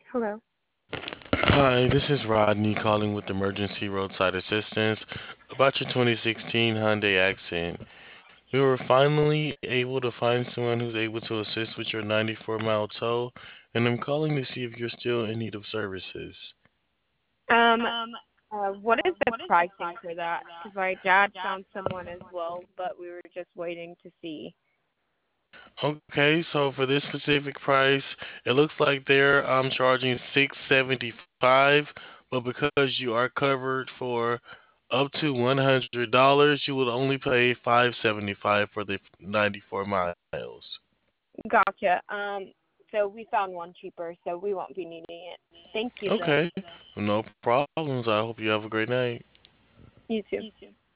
Hello. Hi, this is Rodney calling with Emergency Roadside Assistance about your 2016 Hyundai Accent. We were finally able to find someone who's able to assist with your 94-mile tow, and I'm calling to see if you're still in need of services. Um, what is the pricing for that? Because my dad found someone as well, but we were just waiting to see. Okay, so for this specific price, it looks like they're charging $675, but because you are covered for up to $100, you would only pay $575 for the 94 miles. Gotcha. So we found one cheaper, so we won't be needing it. Thank you, though. Okay, no problems. I hope you have a great night. You too.